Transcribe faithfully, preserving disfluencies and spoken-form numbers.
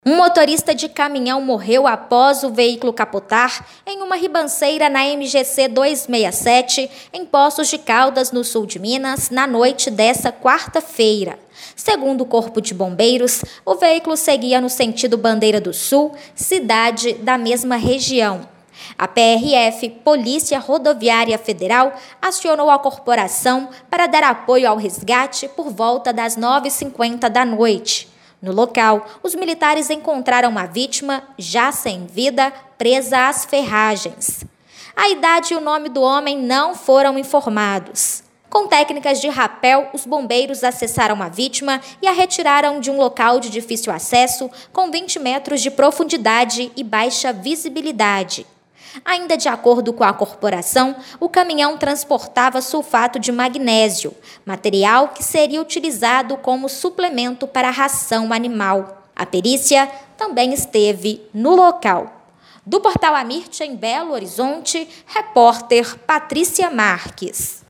Um motorista de caminhão morreu após o veículo capotar em uma ribanceira na M G C duzentos e sessenta e sete, em Poços de Caldas, no sul de Minas, na noite desta quarta-feira. Segundo o Corpo de Bombeiros, o veículo seguia no sentido Bandeira do Sul, cidade da mesma região. A P R F, Polícia Rodoviária Federal, acionou a corporação para dar apoio ao resgate por volta das nove e cinquenta da noite. No local, os militares encontraram a vítima, já sem vida, presa às ferragens. A idade e o nome do homem não foram informados. Com técnicas de rapel, os bombeiros acessaram a vítima e a retiraram de um local de difícil acesso, com vinte metros de profundidade e baixa visibilidade. Ainda de acordo com a corporação, o caminhão transportava sulfato de magnésio, material que seria utilizado como suplemento para a ração animal. A perícia também esteve no local. Do Portal Amirte, em Belo Horizonte, repórter Patrícia Marques.